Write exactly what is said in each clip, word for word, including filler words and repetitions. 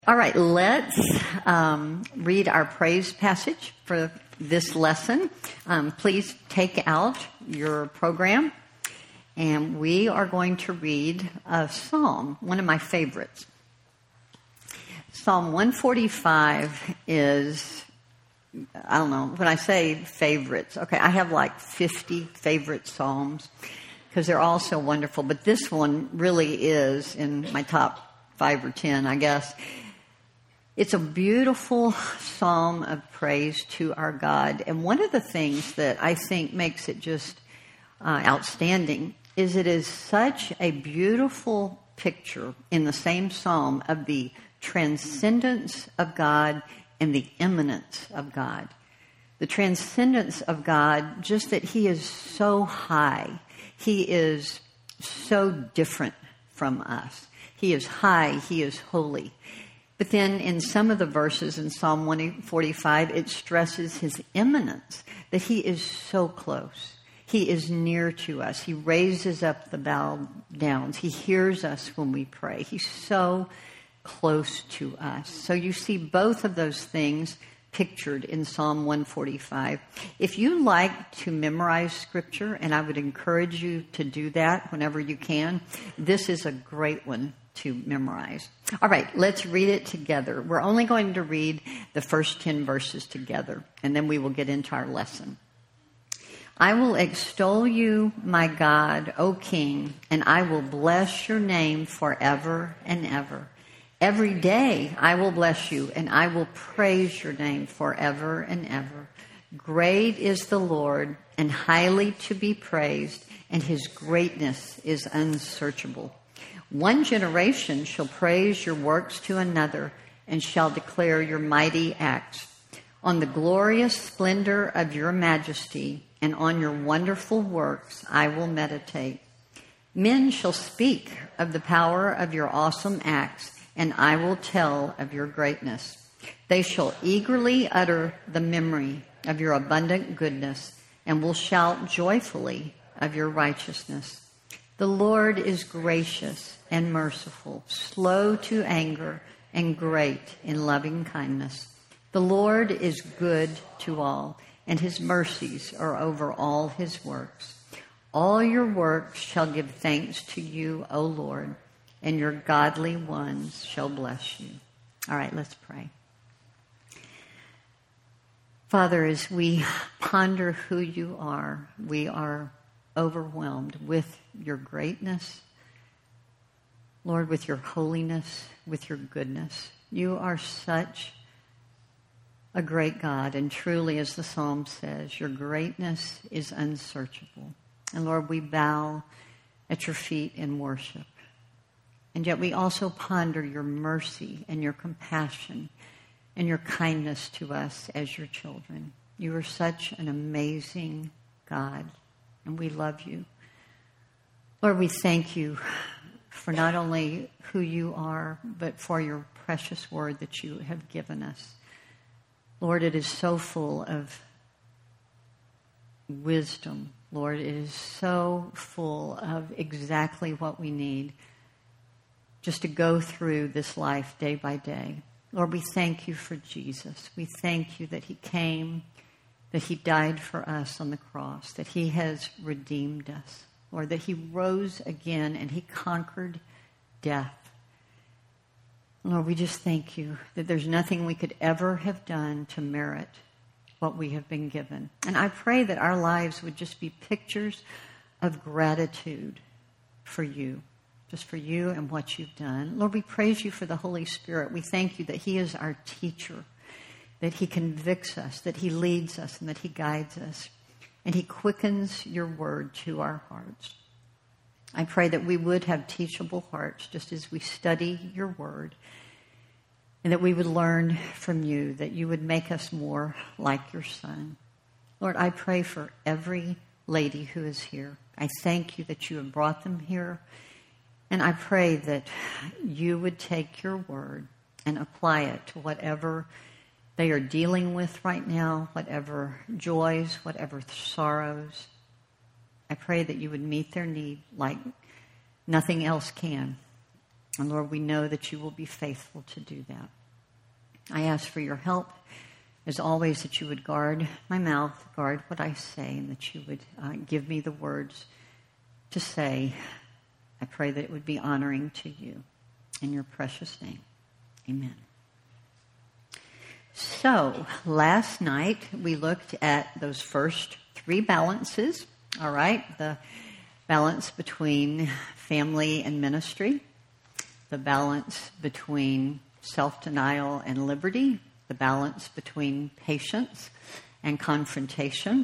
All right, let's um, read our praise passage for this lesson. Um, please take out your program, and we are going to read a psalm, one of my favorites. Psalm one forty-five is, I don't know, when I say favorites, okay, I have like fifty favorite psalms because they're all so wonderful, but this one really is in my top five or ten, I guess. It's a beautiful psalm of praise to our God. And one of the things that I think makes it just uh, outstanding is it is such a beautiful picture in the same psalm of the transcendence of God and the immanence of God. The transcendence of God, just that He is so high. He is so different from us. He is high. He is holy. But then in some of the verses in Psalm one forty-five, it stresses His immanence, that He is so close. He is near to us. He raises up the bowed downs. He hears us when we pray. He's so close to us. So you see both of those things pictured in Psalm one forty-five. If you like to memorize Scripture, and I would encourage you to do that whenever you can, this is a great one to memorize. All right, let's read it together. We're only going to read the first ten verses together, and then we will get into our lesson. I will extol you, my God, O King, and I will bless your name forever and ever. Every day I will bless you, and I will praise your name forever and ever. Great is the Lord, and highly to be praised, and His greatness is unsearchable. One generation shall praise your works to another and shall declare your mighty acts. On the glorious splendor of your majesty and on your wonderful works I will meditate. Men shall speak of the power of your awesome acts, and I will tell of your greatness. They shall eagerly utter the memory of your abundant goodness and will shout joyfully of your righteousness. The Lord is gracious and merciful, slow to anger, and great in loving kindness. The Lord is good to all, and His mercies are over all His works. All your works shall give thanks to you, O Lord, and your godly ones shall bless you. All right, let's pray. Father, as we ponder who you are, we are overwhelmed with your greatness, Lord, with your holiness, with your goodness. You are such a great God, and truly, as the psalm says, your greatness is unsearchable. And Lord, we bow at your feet in worship. And yet we also ponder your mercy and your compassion and your kindness to us as your children. You are such an amazing God, and we love you. Lord, we thank you for not only who you are, but for your precious word that you have given us. Lord, it is so full of wisdom. Lord, it is so full of exactly what we need just to go through this life day by day. Lord, we thank you for Jesus. We thank you that he came, that he died for us on the cross, that he has redeemed us. Lord, that he rose again and he conquered death. Lord, we just thank you that there's nothing we could ever have done to merit what we have been given. And I pray that our lives would just be pictures of gratitude for you, just for you and what you've done. Lord, we praise you for the Holy Spirit. We thank you that he is our teacher, that he convicts us, that he leads us, and that he guides us. And he quickens your word to our hearts. I pray that we would have teachable hearts just as we study your word, and that we would learn from you, that you would make us more like your Son. Lord, I pray for every lady who is here. I thank you that you have brought them here, and I pray that you would take your word and apply it to whatever they are dealing with right now, whatever joys, whatever sorrows. I pray that you would meet their need like nothing else can. And Lord, we know that you will be faithful to do that. I ask for your help, as always, that you would guard my mouth, guard what I say, and that you would uh, give me the words to say. I pray that it would be honoring to you. In your precious name, amen. So, last night we looked at those first three balances, all right? The balance between family and ministry, the balance between self-denial and liberty, the balance between patience and confrontation.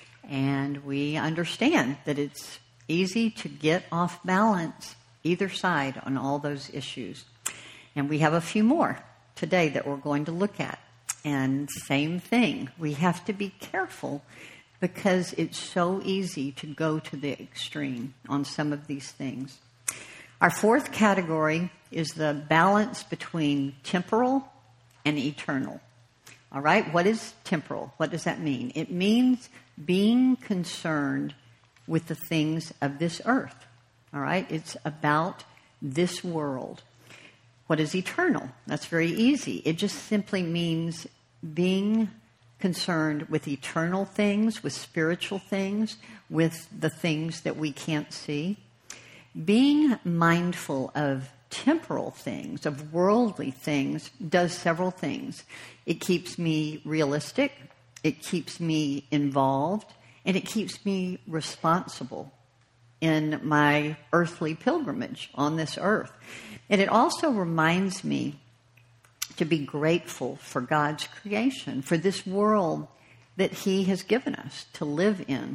And we understand that it's easy to get off balance either side on all those issues. And we have a few more today that we're going to look at. And same thing, we have to be careful because it's so easy to go to the extreme on some of these things. Our fourth category is the balance between temporal and eternal. All right, what is temporal? What does that mean? It means being concerned with the things of this earth. All right, it's about this world. What is eternal? That's very easy. It just simply means being concerned with eternal things, with spiritual things, with the things that we can't see. Being mindful of temporal things, of worldly things, does several things. It keeps me realistic, it keeps me involved, and it keeps me responsible in my earthly pilgrimage on this earth. And it also reminds me to be grateful for God's creation, for this world that He has given us to live in.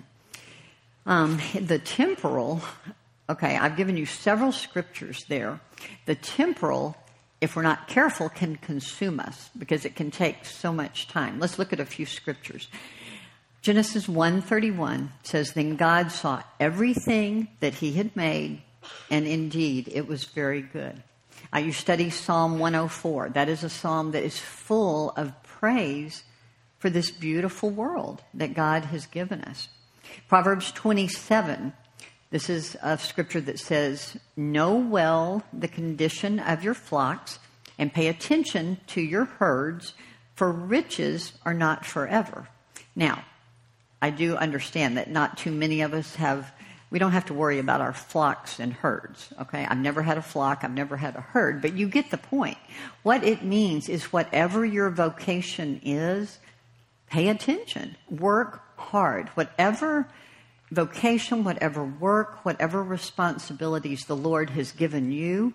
Um, the temporal, okay, I've given you several scriptures there. The temporal, if we're not careful, can consume us because it can take so much time. Let's look at a few scriptures. Genesis one thirty-one says, "Then God saw everything that He had made, and indeed it was very good." Uh, you study Psalm one oh four. That is a psalm that is full of praise for this beautiful world that God has given us. Proverbs twenty-seven, this is a scripture that says, "Know well the condition of your flocks and pay attention to your herds, for riches are not forever." Now, I do understand that not too many of us have, we don't have to worry about our flocks and herds, okay? I've never had a flock, I've never had a herd, but you get the point. What it means is whatever your vocation is, pay attention, work hard. Whatever vocation, whatever work, whatever responsibilities the Lord has given you,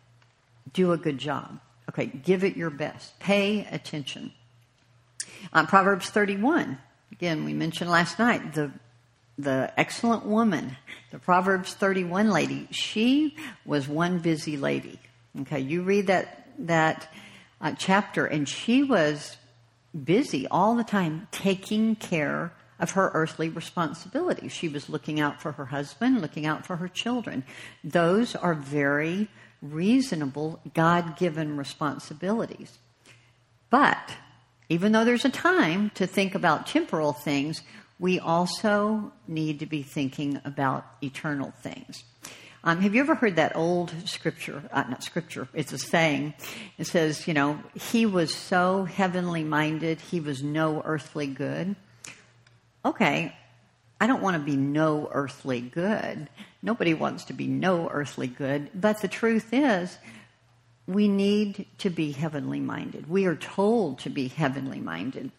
do a good job. Okay, give it your best. Pay attention. Uh, Proverbs thirty-one. Again, we mentioned last night the the excellent woman, the Proverbs thirty-one lady. She was one busy lady. Okay, you read that that uh, chapter, and she was busy all the time taking care of her earthly responsibilities. She was looking out for her husband, looking out for her children. Those are very reasonable, God-given responsibilities. But even though there's a time to think about temporal things, we also need to be thinking about eternal things. Um, have you ever heard that old scripture? Uh, not scripture, it's a saying. It says, you know, he was so heavenly minded, he was no earthly good. Okay, I don't want to be no earthly good. Nobody wants to be no earthly good. But the truth is, we need to be heavenly minded. We are told to be heavenly minded.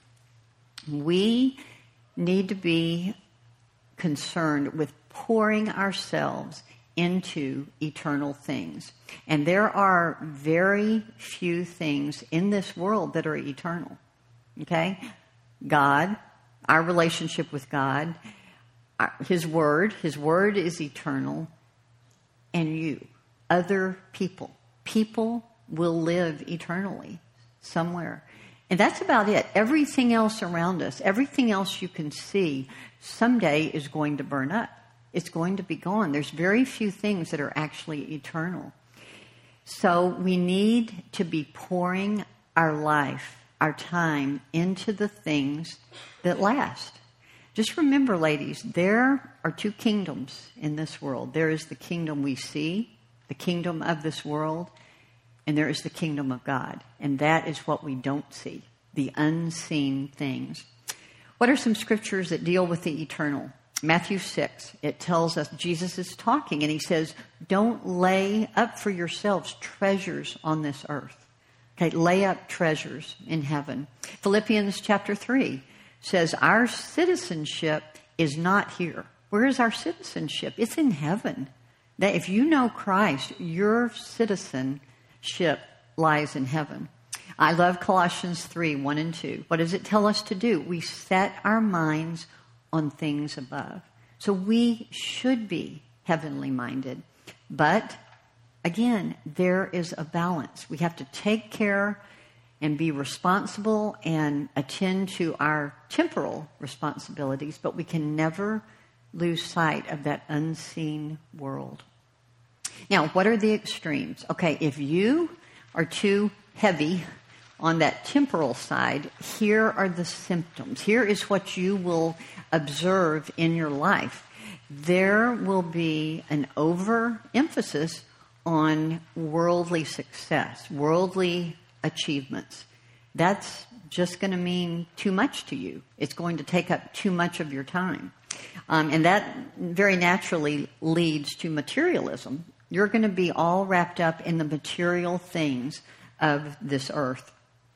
We need to be concerned with pouring ourselves into eternal things. And there are very few things in this world that are eternal. Okay? God, our relationship with God, His Word, His Word is eternal, and you, other people. People will live eternally somewhere. And that's about it. Everything else around us, everything else you can see, someday is going to burn up. It's going to be gone. There's very few things that are actually eternal. So we need to be pouring our life, our time, into the things that last. Just remember, ladies, there are two kingdoms in this world. There is the kingdom we see, the kingdom of this world, and there is the kingdom of God. And that is what we don't see, the unseen things. What are some scriptures that deal with the eternal? Matthew six, it tells us, Jesus is talking, and he says, don't lay up for yourselves treasures on this earth. Okay, lay up treasures in heaven. Philippians chapter three says, our citizenship is not here. Where is our citizenship? It's in heaven. That if you know Christ, your citizenship lies in heaven. I love Colossians three, one and two. What does it tell us to do? We set our minds on things above. So we should be heavenly minded. But again, there is a balance. We have to take care and be responsible and attend to our temporal responsibilities, but we can never lose sight of that unseen world. Now, what are the extremes? Okay, if you are too heavy on that temporal side, here are the symptoms. Here is what you will observe in your life. There will be an overemphasis on worldly success, worldly achievements. That's just going to mean too much to you. It's going to take up too much of your time. Um, and that very naturally leads to materialism. You're going to be all wrapped up in the material things of this earth.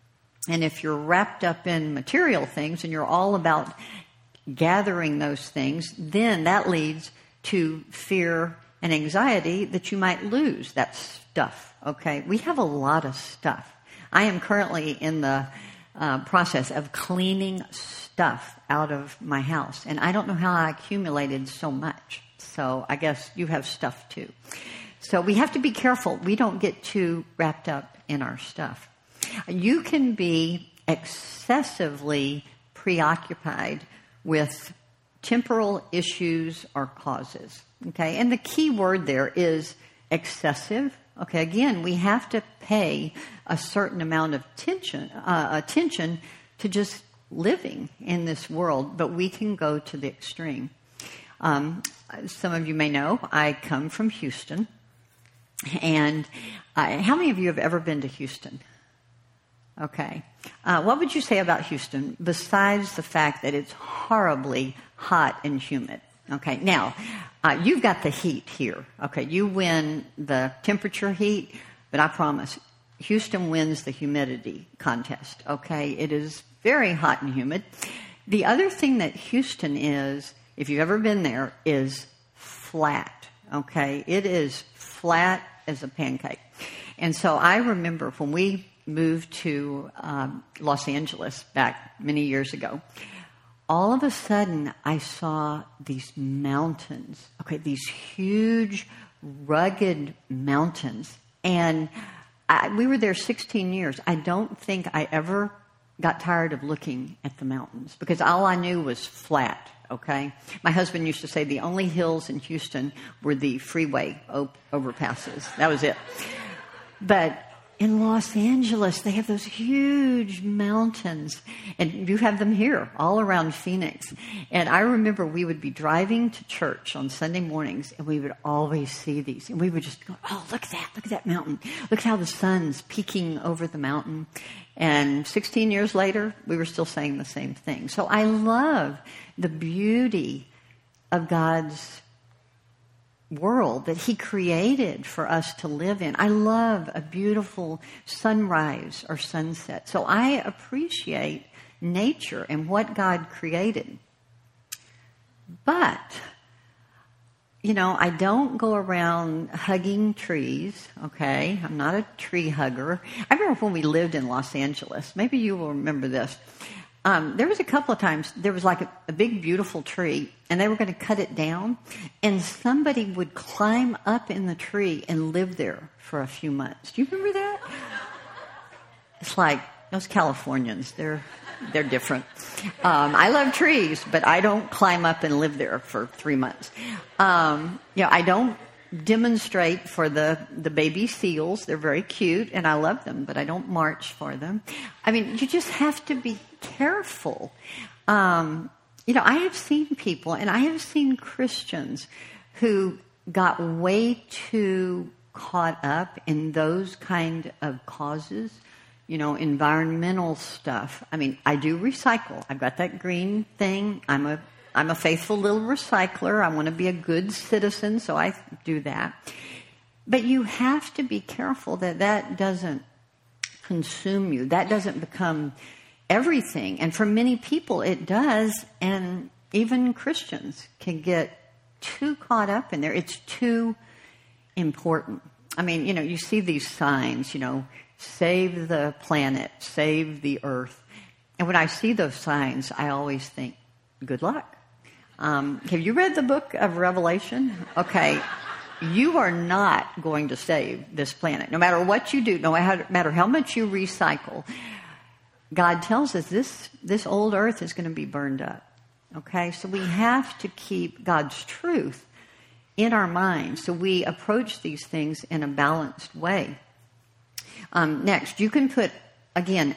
And if you're wrapped up in material things and you're all about gathering those things, then that leads to fear and anxiety that you might lose that stuff, okay? We have a lot of stuff. I am currently in the uh, process of cleaning stuff out of my house, and I don't know how I accumulated so much. So I guess you have stuff too. So we have to be careful. We don't get too wrapped up in our stuff. You can be excessively preoccupied with temporal issues or causes, okay? And the key word there is excessive. Okay, again, we have to pay a certain amount of attention, uh, attention to just living in this world, but we can go to the extreme. Um, some of you may know I come from Houston, and uh, how many of you have ever been to Houston? Okay. Uh, what would you say about Houston besides the fact that it's horribly hot and humid? Okay. Now, uh, you've got the heat here. Okay. You win the temperature heat, but I promise Houston wins the humidity contest. Okay. It is very hot and humid. The other thing that Houston is, if you've ever been there, is flat. Okay. It is flat as a pancake. And so I remember when we moved to um, Los Angeles back many years ago, all of a sudden I saw these mountains, okay, these huge, rugged mountains. And I, we were there sixteen years. I don't think I ever got tired of looking at the mountains because all I knew was flat, okay? My husband used to say the only hills in Houston were the freeway op- overpasses. That was it. But in Los Angeles, they have those huge mountains, and you have them here, all around Phoenix. And I remember we would be driving to church on Sunday mornings, and we would always see these. And we would just go, oh, look at that, look at that mountain. Look how the sun's peeking over the mountain. And sixteen years later, we were still saying the same thing. So I love the beauty of God's world that he created for us to live in. I love a beautiful sunrise or sunset. So I appreciate nature and what God created. But, you know, I don't go around hugging trees, okay? I'm not a tree hugger. I remember when we lived in Los Angeles. Maybe you will remember this. Um, there was a couple of times, there was like a, a big, beautiful tree, and they were going to cut it down, and somebody would climb up in the tree and live there for a few months. Do you remember that? It's like, those Californians, they're they're different. Um, I love trees, but I don't climb up and live there for three months. Um, you know, I don't demonstrate for the, the baby seals. They're very cute, and I love them, but I don't march for them. I mean, you just have to be careful. Um, you know, I have seen people, and I have seen Christians who got way too caught up in those kind of causes, you know, environmental stuff. I mean, I do recycle. I've got that green thing. I'm a I'm a faithful little recycler. I want to be a good citizen, so I do that. But you have to be careful that that doesn't consume you. That doesn't become everything. And for many people, it does. And even Christians can get too caught up in there. It's too important. I mean, you know, you see these signs, you know, save the planet, save the earth. And when I see those signs, I always think, good luck. Um, have you read the book of Revelation? Okay. You are not going to save this planet. No matter what you do, no matter how much you recycle, God tells us this, this old earth is going to be burned up. Okay? So we have to keep God's truth in our minds so we approach these things in a balanced way. Um, next, you can put, again,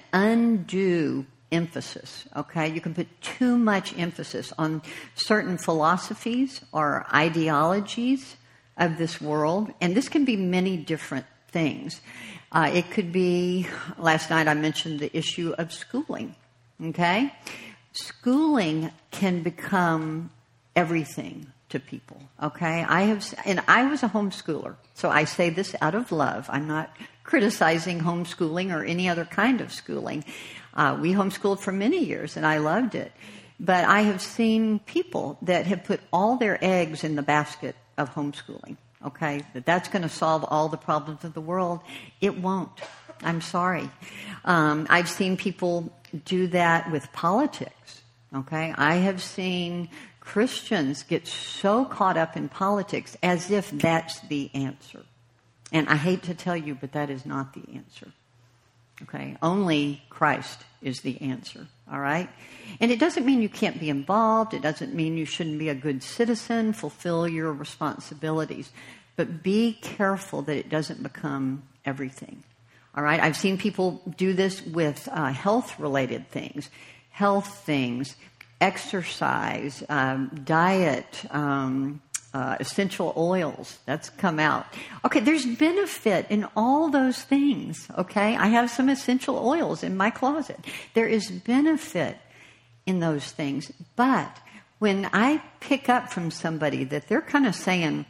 undue emphasis, okay? You can put too much emphasis on certain philosophies or ideologies of this world, and this can be many different things. Uh, it could be, last night I mentioned the issue of schooling, okay? Schooling can become everything to people, okay? I have, and I was a homeschooler, so I say this out of love. I'm not criticizing homeschooling or any other kind of schooling. Uh, we homeschooled for many years, and I loved it. But I have seen people that have put all their eggs in the basket of homeschooling, okay? That that's going to solve all the problems of the world. It won't. I'm sorry. Um, I've seen people do that with politics, okay? I have seen Christians get so caught up in politics as if that's the answer. And I hate to tell you, but that is not the answer. Okay? Only Christ is the answer. All right? And it doesn't mean you can't be involved. It doesn't mean you shouldn't be a good citizen, fulfill your responsibilities. But be careful that it doesn't become everything. All right? I've seen people do this with uh, health-related things, health things, exercise, um, diet, um, uh, essential oils. That's come out. Okay, there's benefit in all those things, okay? I have some essential oils in my closet. There is benefit in those things. But when I pick up from somebody that they're kind of saying,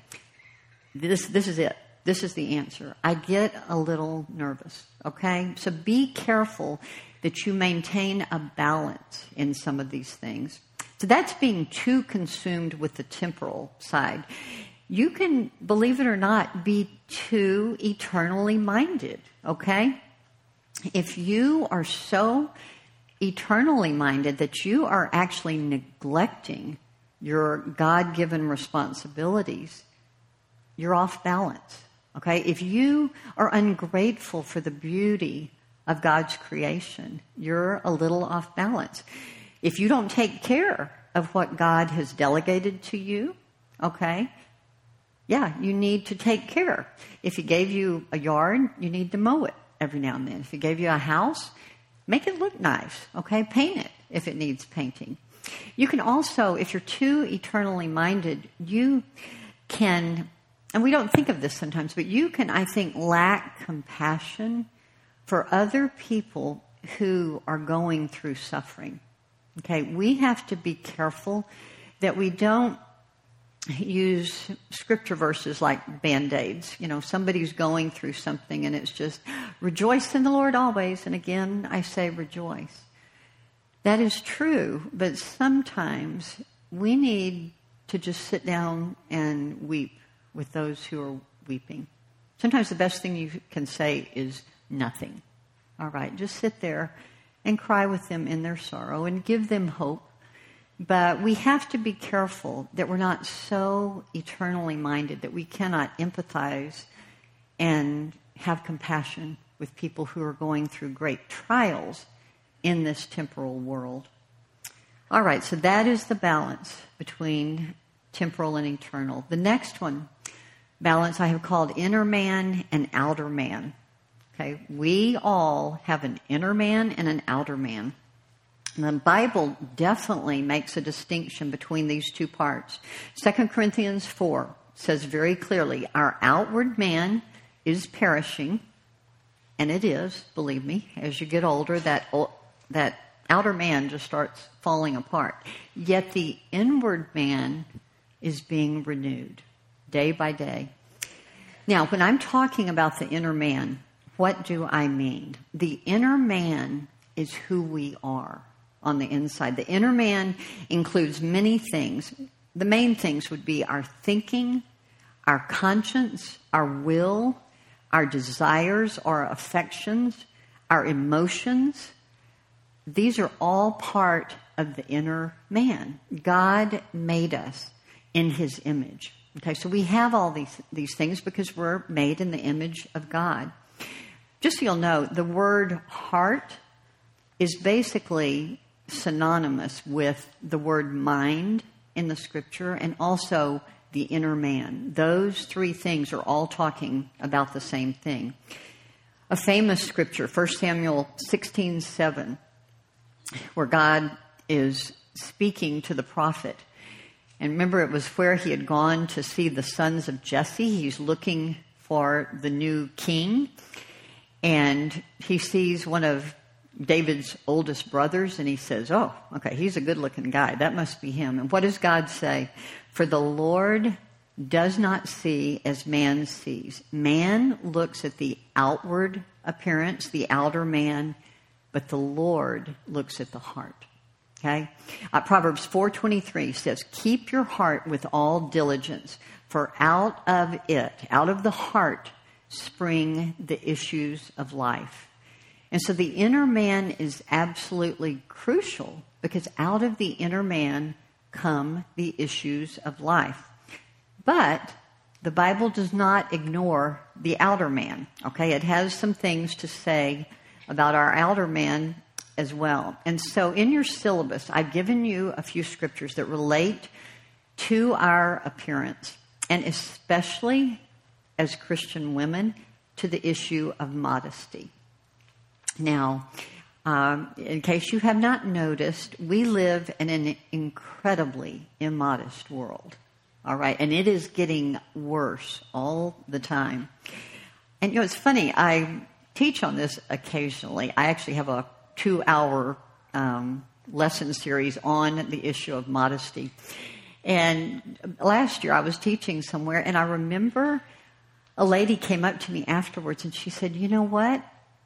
this, this is it, this is the answer, I get a little nervous, okay? So be careful that you maintain a balance in some of these things. So that's being too consumed with the temporal side. You can, believe it or not, be too eternally minded, okay? If you are so eternally minded that you are actually neglecting your God-given responsibilities, you're off balance, okay? If you are ungrateful for the beauty of God's creation, you're a little off balance. If you don't take care of what God has delegated to you, okay, yeah, you need to take care. If He gave you a yard, you need to mow it every now and then. If He gave you a house, make it look nice, okay? Paint it if it needs painting. You can also, if you're too eternally minded, you can, and we don't think of this sometimes, but you can, I think, lack compassion for other people who are going through suffering. Okay, we have to be careful that we don't use scripture verses like Band-Aids. You know, somebody's going through something and it's just, rejoice in the Lord always. And again, I say rejoice. That is true, but sometimes we need to just sit down and weep with those who are weeping. Sometimes the best thing you can say is nothing. All right, just sit there and cry with them in their sorrow and give them hope. But we have to be careful that we're not so eternally minded that we cannot empathize and have compassion with people who are going through great trials in this temporal world. All right, so that is the balance between temporal and eternal. The next one, balance, I have called inner man and outer man. Okay, we all have an inner man and an outer man. And the Bible definitely makes a distinction between these two parts. Second Corinthians four says very clearly, our outward man is perishing, and it is, believe me. As you get older, that that outer man just starts falling apart. Yet the inward man is being renewed day by day. Now, when I'm talking about the inner man, what do I mean? The inner man is who we are on the inside. The inner man includes many things. The main things would be our thinking, our conscience, our will, our desires, our affections, our emotions. These are all part of the inner man. God made us in his image. Okay, so we have all these, these things because we're made in the image of God. Just so you'll know, the word heart is basically synonymous with the word mind in the scripture and also the inner man. Those three things are all talking about the same thing. A famous scripture, First Samuel sixteen seven, where God is speaking to the prophet. And remember, it was where he had gone to see the sons of Jesse. He's looking for the new king. And he sees one of David's oldest brothers, and he says, oh, okay, he's a good-looking guy. That must be him. And what does God say? For the Lord does not see as man sees. Man looks at the outward appearance, the outer man, but the Lord looks at the heart. Okay? Uh, Proverbs four twenty-three says, keep your heart with all diligence, for out of it, out of the heart, spring the issues of life. And so the inner man is absolutely crucial because out of the inner man come the issues of life. But the Bible does not ignore the outer man. Okay? It has some things to say about our outer man as well. And so in your syllabus, I've given you a few scriptures that relate to our appearance, and especially as Christian women, to the issue of modesty. Now, um, in case you have not noticed, we live in an incredibly immodest world. All right, and it is getting worse all the time. And you know, it's funny, I teach on this occasionally. I actually have a two-hour um, lesson series on the issue of modesty. And last year I was teaching somewhere, and I remember a lady came up to me afterwards, and she said, you know what?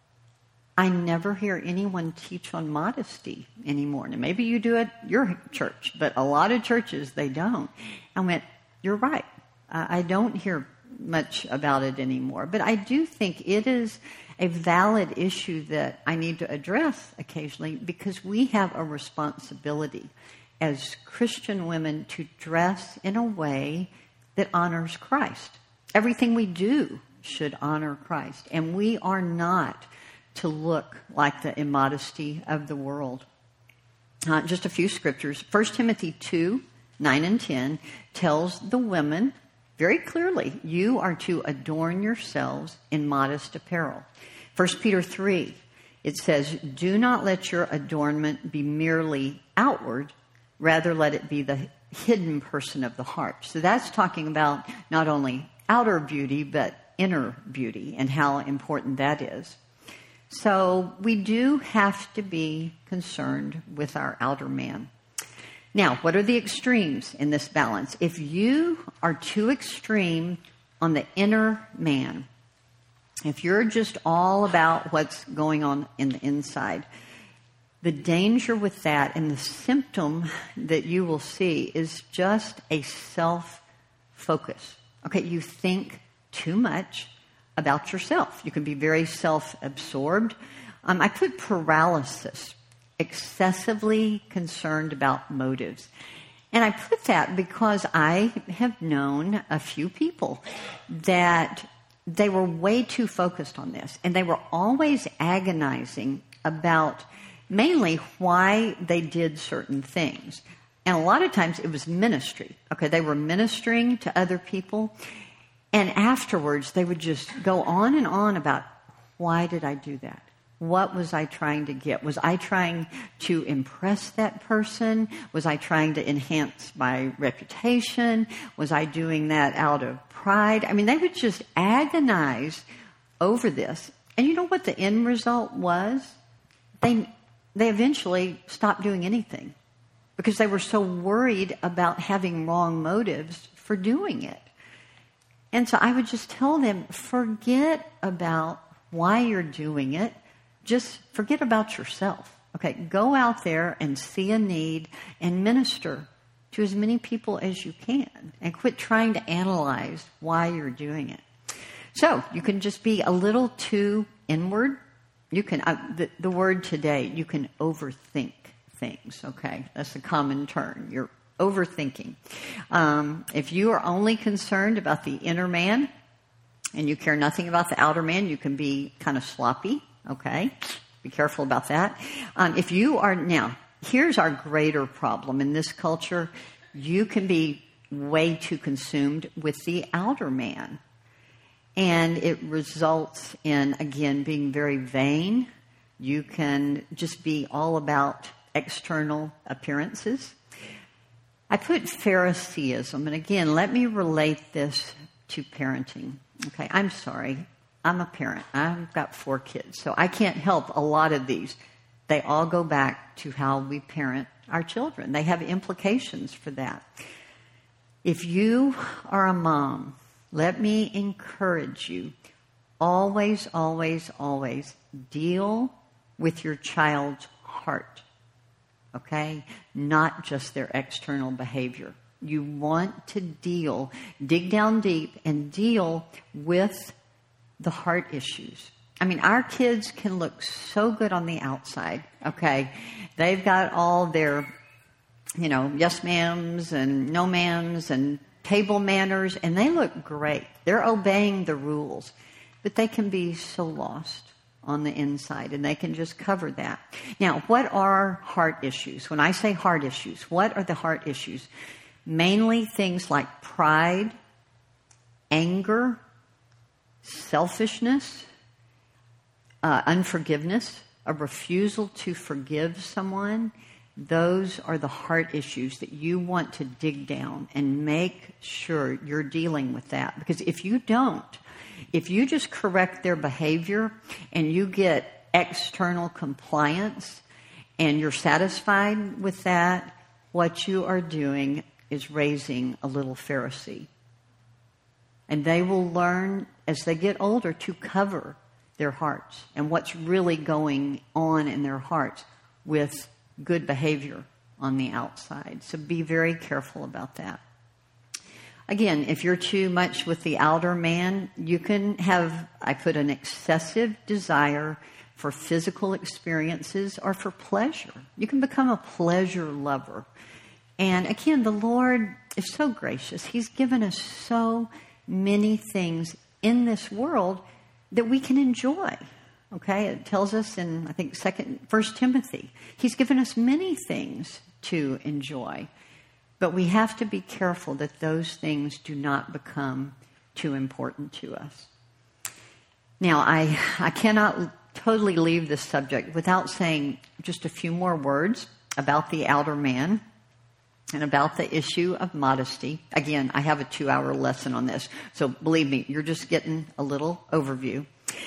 I never hear anyone teach on modesty anymore. Now, maybe you do at your church, but a lot of churches, they don't. I went, you're right. I don't hear much about it anymore. But I do think it is a valid issue that I need to address occasionally because we have a responsibility as Christian women to dress in a way that honors Christ. Everything we do should honor Christ. And we are not to look like the immodesty of the world. Uh, just a few scriptures. First Timothy two, nine and ten tells the women very clearly, you are to adorn yourselves in modest apparel. First Peter three, it says, do not let your adornment be merely outward, rather let it be the hidden person of the heart. So that's talking about not only outer beauty, but inner beauty and how important that is. So we do have to be concerned with our outer man. Now, what are the extremes in this balance? If you are too extreme on the inner man, if you're just all about what's going on in the inside, the danger with that and the symptom that you will see is just a self-focus. Okay, you think too much about yourself. You can be very self-absorbed. Um, I put paralysis, excessively concerned about motives. And I put that because I have known a few people that they were way too focused on this. And they were always agonizing about mainly why they did certain things. And a lot of times it was ministry. Okay, they were ministering to other people. And afterwards they would just go on and on about, why did I do that? What was I trying to get? Was I trying to impress that person? Was I trying to enhance my reputation? Was I doing that out of pride? I mean, they would just agonize over this. And you know what the end result was? They, they eventually stopped doing anything because they were so worried about having wrong motives for doing it. And so I would just tell them, forget about why you're doing it. Just forget about yourself. Okay, go out there and see a need and minister to as many people as you can and quit trying to analyze why you're doing it. So you can just be a little too inward. You can, uh, the, the word today, you can overthink things. Okay, that's a common term. You're overthinking. Um, if you are only concerned about the inner man and you care nothing about the outer man, you can be kind of sloppy. Okay, be careful about that. Um, if you are, now, here's our greater problem in this culture. You can be way too consumed with the outer man. And it results in, again, being very vain. You can just be all about external appearances. I put Phariseeism, and again, let me relate this to parenting. Okay, I'm sorry. I'm a parent. I've got four kids, so I can't help a lot of these. They all go back to how we parent our children. They have implications for that. If you are a mom, let me encourage you, always, always, always deal with your child's heart, okay? Not just their external behavior. You want to deal, dig down deep and deal with the heart issues. I mean, our kids can look so good on the outside, okay? They've got all their, you know, yes ma'ams and no ma'ams and table manners, and they look great. They're obeying the rules. But they can be so lost on the inside, and they can just cover that. Now, what are heart issues? When I say heart issues, what are the heart issues? Mainly things like pride, anger, selfishness, uh, unforgiveness, a refusal to forgive someone. Those are the heart issues that you want to dig down and make sure you're dealing with that. Because if you don't, if you just correct their behavior and you get external compliance and you're satisfied with that, what you are doing is raising a little Pharisee. And they will learn as they get older to cover their hearts and what's really going on in their hearts with good behavior on the outside. So be very careful about that. Again, if you're too much with the outer man, you can have, I put an excessive desire for physical experiences or for pleasure. You can become a pleasure lover. And again, the Lord is so gracious. He's given us so many things in this world that we can enjoy. Okay, it tells us in, I think, second, First Timothy, He's given us many things to enjoy. But we have to be careful that those things do not become too important to us. Now, I, I cannot totally leave this subject without saying just a few more words about the outer man and about the issue of modesty. Again, I have a two-hour lesson on this, so believe me, you're just getting a little overview.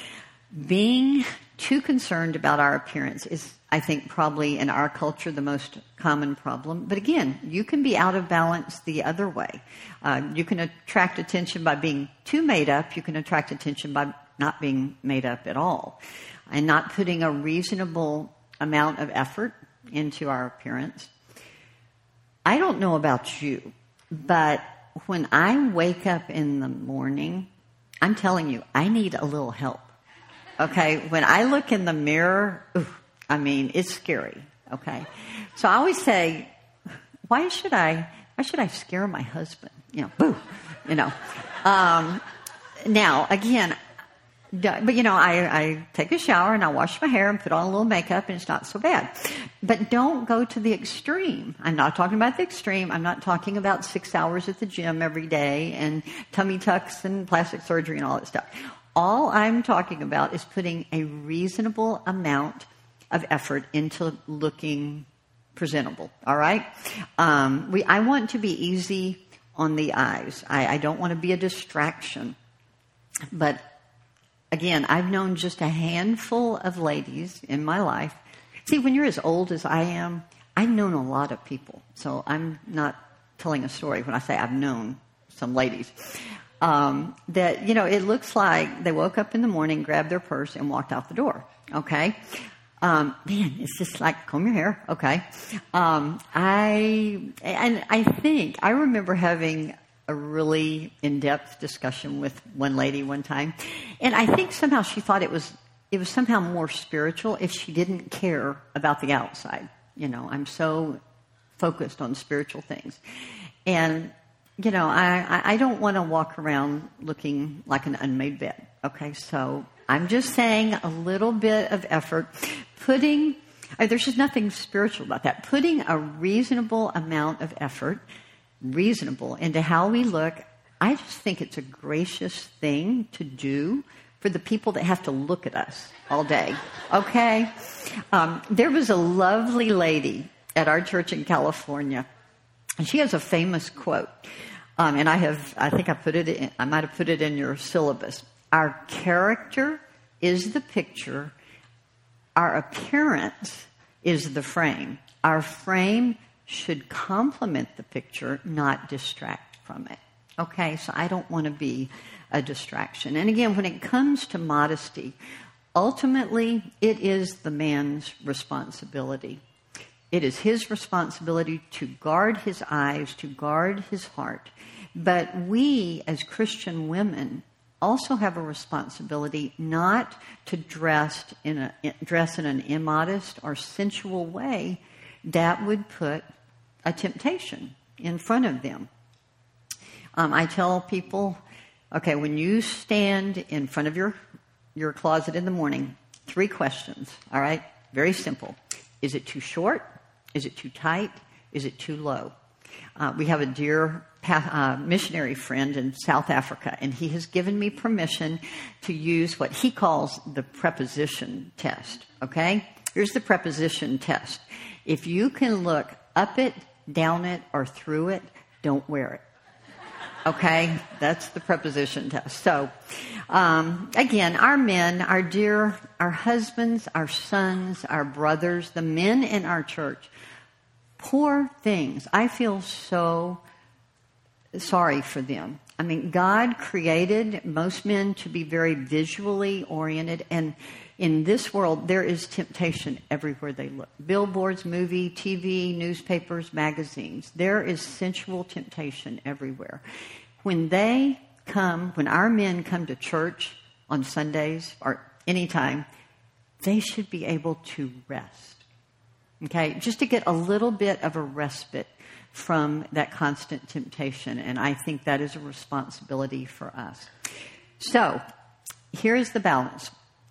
Being too concerned about our appearance is, I think, probably in our culture the most common problem. But again, you can be out of balance the other way. Uh, you can attract attention by being too made up. You can attract attention by not being made up at all and not putting a reasonable amount of effort into our appearance. I don't know about you, but when I wake up in the morning, I'm telling you, I need a little help. Okay, when I look in the mirror, ooh, I mean, it's scary. Okay, so I always say, why should I? Why should I scare my husband? You know, boo. You know. Um, now, again, but you know, I, I take a shower and I wash my hair and put on a little makeup, and it's not so bad. But don't go to the extreme. I'm not talking about the extreme. I'm not talking about six hours at the gym every day and tummy tucks and plastic surgery and all that stuff. All I'm talking about is putting a reasonable amount of effort into looking presentable, all right? Um, we, I want to be easy on the eyes. I, I don't want to be a distraction. But again, I've known just a handful of ladies in my life. See, when you're as old as I am, I've known a lot of people. So I'm not telling a story when I say I've known some ladies. Um, that, you know, it looks like they woke up in the morning, grabbed their purse, and walked out the door, okay? Um, man, it's just like, comb your hair, okay? Um, I, and I think, I remember having a really in-depth discussion with one lady one time, and I think somehow she thought it was, it was somehow more spiritual if she didn't care about the outside. You know, I'm so focused on spiritual things. And, you know, I, I don't want to walk around looking like an unmade bed, okay? So I'm just saying a little bit of effort. Putting, uh, there's just nothing spiritual about that. Putting a reasonable amount of effort, reasonable, into how we look, I just think it's a gracious thing to do for the people that have to look at us all day, okay? Um, there was a lovely lady at our church in California, and she has a famous quote, um, and I have, I think I put it in, I might have put it in your syllabus. Our character is the picture. Our appearance is the frame. Our frame should complement the picture, not distract from it. Okay, so I don't want to be a distraction. And again, when it comes to modesty, ultimately it is the man's responsibility. It is his responsibility to guard his eyes, to guard his heart. But we, as Christian women, also have a responsibility not to dress in a dress in an immodest or sensual way that would put a temptation in front of them. Um, I tell people, okay, when you stand in front of your your closet in the morning, three questions, all right? Very simple. Is it too short? Is it too tight? Is it too low? Uh, we have a dear uh, missionary friend in South Africa, and he has given me permission to use what he calls the preposition test, okay? Here's the preposition test. If you can look up it, down it, or through it, don't wear it. Okay? That's the preposition test. So, um, again, our men, our dear, our husbands, our sons, our brothers, the men in our church, poor things. I feel so sorry for them. I mean, God created most men to be very visually oriented, and in this world, there is temptation everywhere they look. Billboards, movie, T V, newspapers, magazines. There is sensual temptation everywhere. When they come, when our men come to church on Sundays or anytime, they should be able to rest. Okay? Just to get a little bit of a respite from that constant temptation. And I think that is a responsibility for us. So, here is the balance.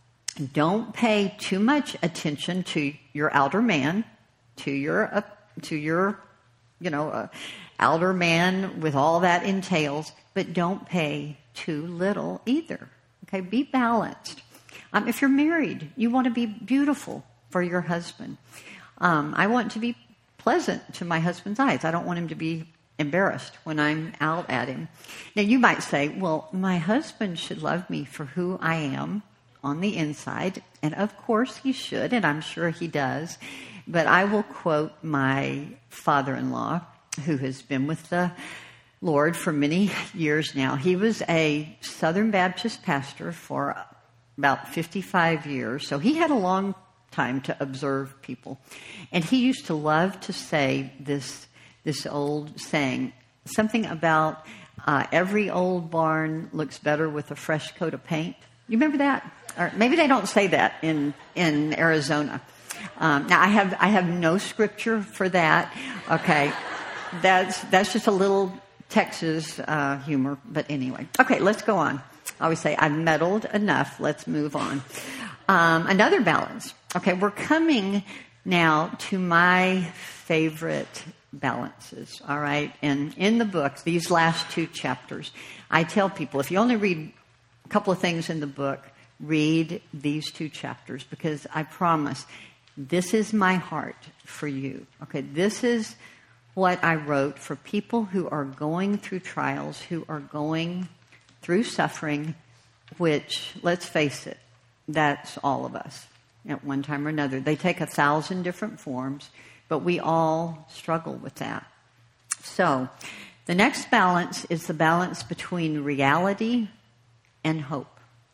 Don't pay too much attention to your outer man, to your, uh, to your, you know, uh, outer man with all that entails, but don't pay too little either. Okay, be balanced. Um, if you're married, you want to be beautiful for your husband. Um, I want to be pleasant to my husband's eyes. I don't want him to be embarrassed when I'm out at him. Now, you might say, well, my husband should love me for who I am on the inside, and of course he should, and I'm sure he does. But I will quote my father-in-law, who has been with the Lord for many years now. He was a Southern Baptist pastor for about fifty-five years, so he had a long time to observe people. And he used to love to say this, this old saying, something about uh, every old barn looks better with a fresh coat of paint. You remember that? Or maybe they don't say that in, in Arizona. Um, now, I have I have no scripture for that. Okay, that's that's just a little Texas uh, humor. But anyway, okay, let's go on. I always say I've meddled enough. Let's move on. Um, another balance. Okay, we're coming now to my favorite balances. All right, and in the book, these last two chapters, I tell people if you only read couple of things in the book. Read these two chapters because I promise this is my heart for you. Okay, this is what I wrote for people who are going through trials, who are going through suffering, which, let's face it, that's all of us at one time or another. They take a thousand different forms, but we all struggle with that. So, the next balance is the balance between reality and hope.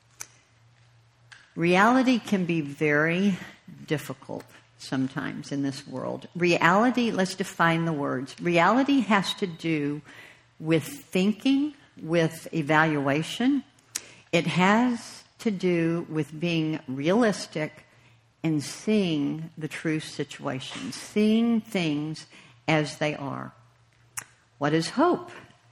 Reality can be very difficult sometimes in this world. Reality, let's define the words. Reality has to do with thinking, with evaluation. It has to do with being realistic and seeing the true situation, seeing things as they are. What is hope?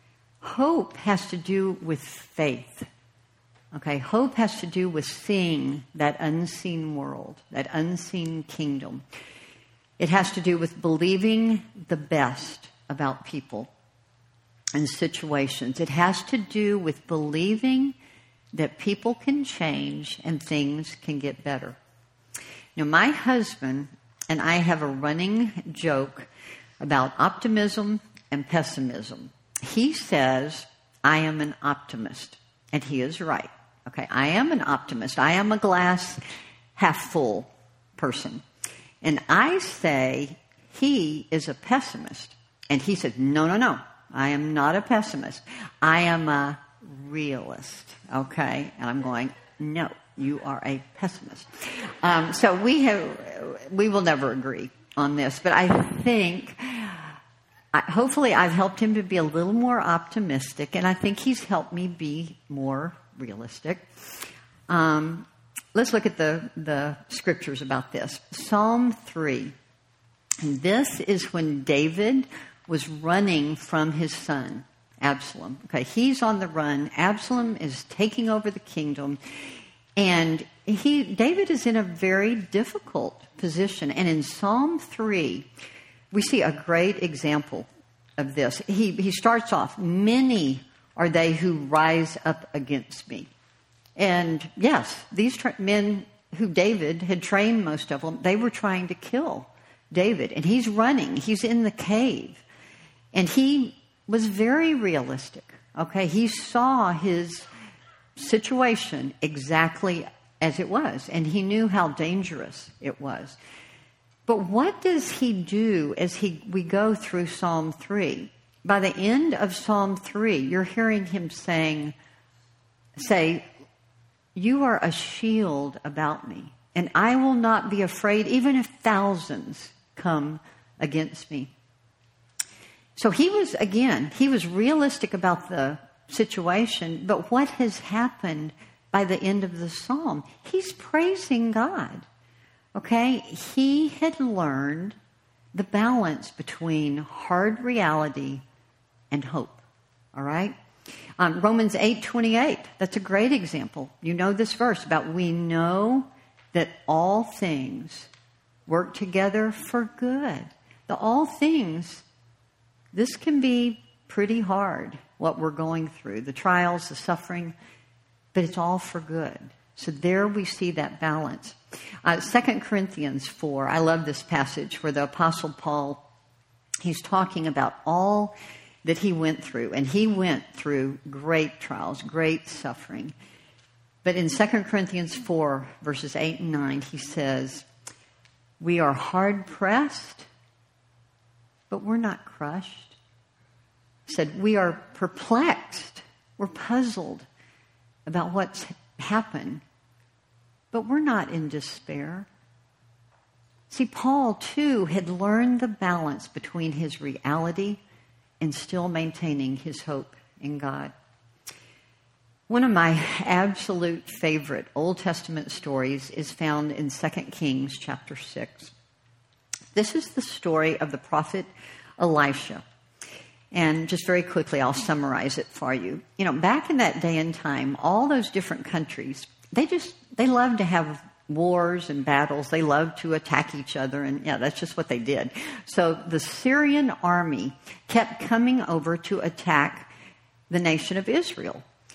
Hope has to do with faith. Okay, hope has to do with seeing that unseen world, that unseen kingdom. It has to do with believing the best about people and situations. It has to do with believing that people can change and things can get better. Now, my husband and I have a running joke about optimism and pessimism. He says, I am an optimist, and he is right. Okay, I am an optimist. I am a glass half full person. And I say he is a pessimist. And he said, no, no, no. I am not a pessimist. I am a realist. Okay? And I'm going, no, you are a pessimist. Um, so we have, we will never agree on this. But I think, I, hopefully I've helped him to be a little more optimistic. And I think he's helped me be more realistic. Um, let's look at the, the scriptures about this. Psalm three. And this is when David was running from his son, Absalom. Okay, he's on the run. Absalom is taking over the kingdom. And he, David is in a very difficult position. And in Psalm three, we see a great example of this. He, he starts off, many are they who rise up against me. And yes, these tra- men who David had trained, most of them, they were trying to kill David. And he's running. He's in the cave. And he was very realistic. Okay, he saw his situation exactly as it was. And he knew how dangerous it was. But what does he do as he we go through Psalm three? By the end of Psalm three, you're hearing him saying, say, you are a shield about me, and I will not be afraid, even if thousands come against me. So he was, again, he was realistic about the situation, but what has happened by the end of the psalm? He's praising God. Okay? He had learned the balance between hard reality and hope. All right? Um, Romans eight twenty-eight, that's a great example. You know this verse about we know that all things work together for good. The all things, this can be pretty hard, what we're going through, the trials, the suffering, but it's all for good. So there we see that balance. Uh, Second Corinthians four, I love this passage where the Apostle Paul, he's talking about all that he went through. And he went through great trials, great suffering. But in Second Corinthians four, verses eight and nine, he says, we are hard-pressed, but we're not crushed. He said, we are perplexed. We're puzzled about what's happened, but we're not in despair. See, Paul, too, had learned the balance between his reality and still maintaining his hope in God. One of my absolute favorite Old Testament stories is found in Second Kings chapter six. This is the story of the prophet Elisha. And just very quickly, I'll summarize it for you. You know, back in that day and time, all those different countries, they just, they loved to have wars and battles. They loved to attack each other, and yeah, that's just what they did. So the Syrian army kept coming over to attack the nation of Israel.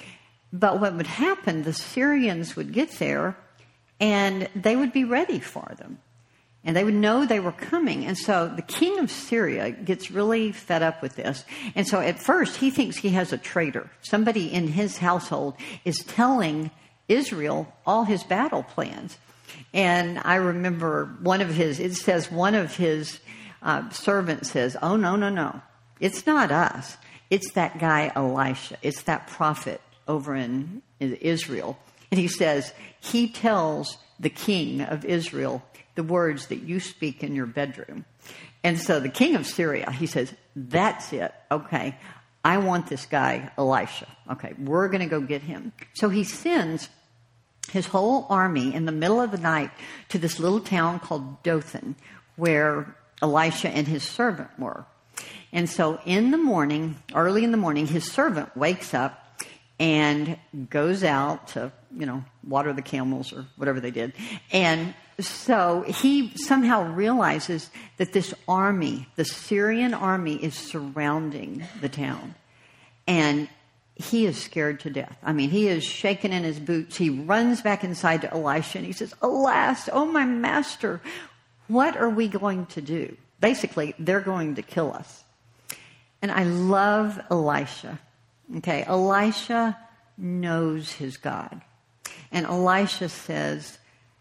But what would happen, the Syrians would get there, and they would be ready for them. And they would know they were coming. And so the king of Syria gets really fed up with this. And so at first, he thinks he has a traitor. Somebody in his household is telling Israel all his battle plans. And I remember one of his, it says one of his uh, servants says, oh, no, no, no. It's not us. It's that guy Elisha. It's that prophet over in, in Israel. And he says, he tells the king of Israel the words that you speak in your bedroom. And so the king of Syria, he says, that's it. Okay, I want this guy, Elisha. Okay, we're going to go get him. So he sends his whole army in the middle of the night to this little town called Dothan, where Elisha and his servant were. And so in the morning, early in the morning, his servant wakes up and goes out to, you know, water the camels or whatever they did. And so he somehow realizes that this army, the Syrian army, is surrounding the town. And he is scared to death. I mean, he is shaking in his boots. He runs back inside to Elisha and he says, alas, oh my master, what are we going to do? Basically, they're going to kill us. And I love Elisha. Okay, Elisha knows his God. And Elisha says,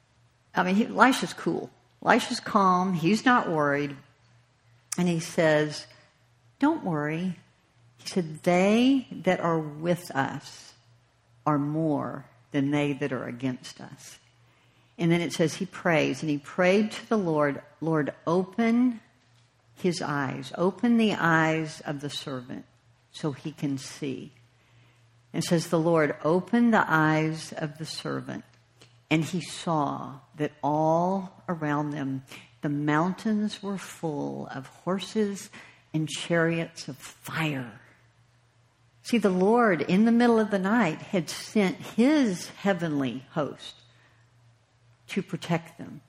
I mean, he, Elisha's cool. Elisha's calm. He's not worried. And he says, don't worry. He said, they that are with us are more than they that are against us. And then it says he prays, and he prayed to the Lord, Lord, open his eyes, open the eyes of the servant so he can see. And it says the Lord opened the eyes of the servant, and he saw that all around them the mountains were full of horses and chariots of fire. See, the Lord in the middle of the night had sent his heavenly host to protect them.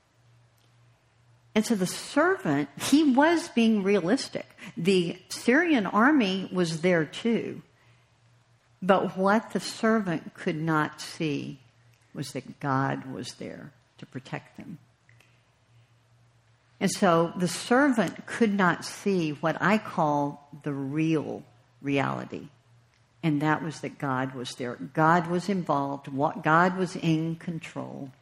And so the servant, he was being realistic. The Syrian army was there too. But what the servant could not see was that God was there to protect them. And so the servant could not see what I call the real reality. And that was that God was there. God was involved. God was in control.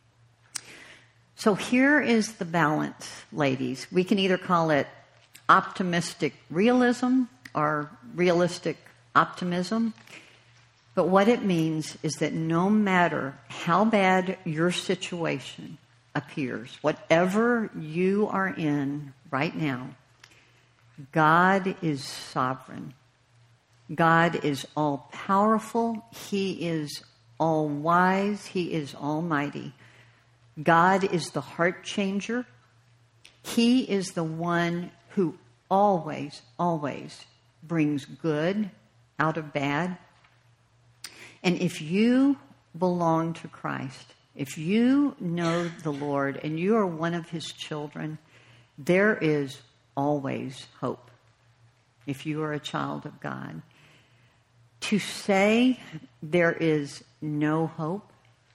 So here is the balance, ladies. We can either call it optimistic realism or realistic optimism. But what it means is that no matter how bad your situation appears, whatever you are in right now, God is sovereign. God is all-powerful. He is all-wise. He is almighty. God is the heart changer. He is the one who always, always brings good out of bad. And if you belong to Christ, if you know the Lord and you are one of his children, there is always hope if you are a child of God. To say there is no hope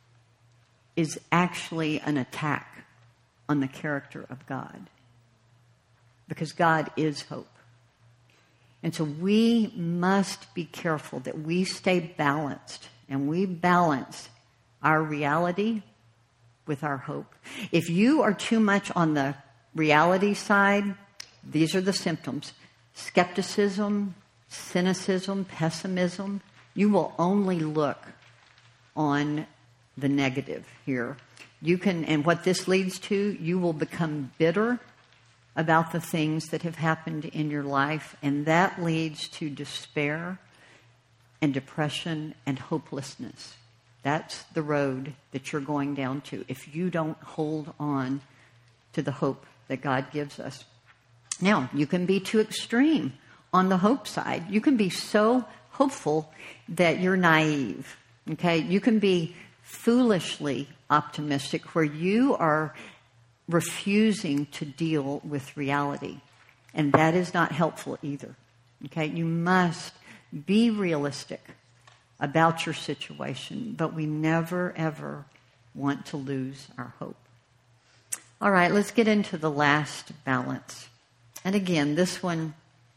is actually an attack on the character of God, because God is hope. And so we must be careful that we stay balanced, and we balance our reality with our hope. If you are too much on the reality side, these are the symptoms: skepticism, cynicism, pessimism. You will only look on the negative here. You can, and what this leads to, you will become bitter about the things that have happened in your life, and that leads to despair and depression and hopelessness. That's the road that you're going down to if you don't hold on to the hope that God gives us. Now, you can be too extreme on the hope side. You can be so hopeful that you're naive. Okay? You can be foolishly optimistic where you are refusing to deal with reality. And that is not helpful either. Okay? You must be realistic about your situation, but we never, ever want to lose our hope. All right, let's get into the last balance. And again, this one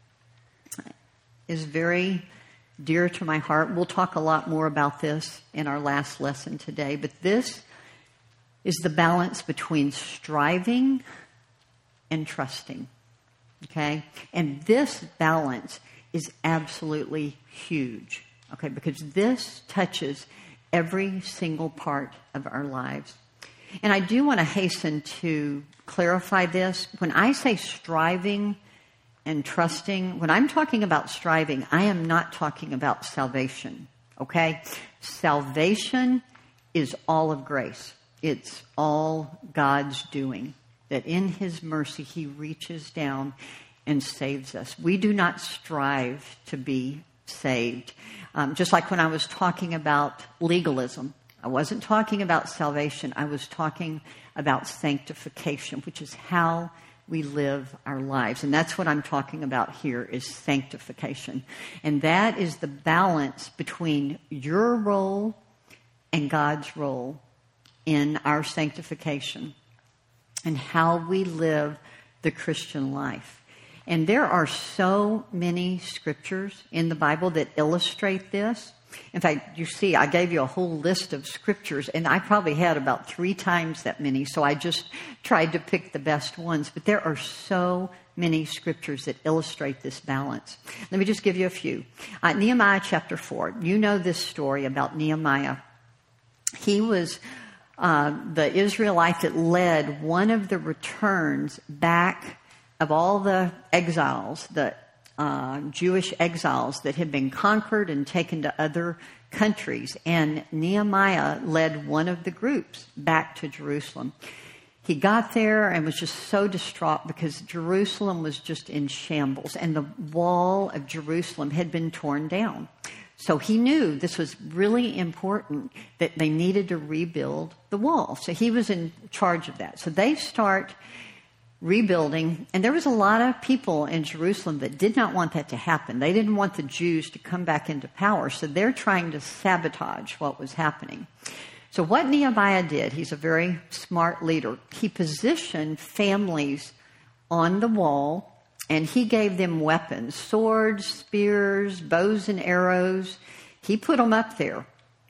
is very dear to my heart. We'll talk a lot more about this in our last lesson today, but this is the balance between striving and trusting. Okay? And this balance is absolutely huge. Okay? Because this touches every single part of our lives. And I do want to hasten to clarify this. When I say striving and trusting, when I'm talking about striving, I am not talking about salvation. Okay? Salvation is all of grace. It's all God's doing. That in His mercy, He reaches down and saves us. We do not strive to be saved. Um, just like when I was talking about legalism, I wasn't talking about salvation. I was talking about sanctification, which is how we live our lives. And that's what I'm talking about here is sanctification. And that is the balance between your role and God's role in our sanctification and how we live the Christian life. And there are so many scriptures in the Bible that illustrate this. In fact, you see, I gave you a whole list of scriptures, and I probably had about three times that many, so I just tried to pick the best ones. But there are so many scriptures that illustrate this balance. Let me just give you a few. Uh, Nehemiah chapter four. You know this story about Nehemiah. He was uh, the Israelite that led one of the returns back of all the exiles, the Uh, Jewish exiles that had been conquered and taken to other countries. And Nehemiah led one of the groups back to Jerusalem. He got there and was just so distraught because Jerusalem was just in shambles and the wall of Jerusalem had been torn down. So he knew this was really important, that they needed to rebuild the wall. So he was in charge of that. So they start rebuilding, and there was a lot of people in Jerusalem that did not want that to happen. They didn't want the Jews to come back into power, so they're trying to sabotage what was happening. So what Nehemiah did, he's a very smart leader. He positioned families on the wall, and he gave them weapons, swords, spears, bows and arrows. He put them up there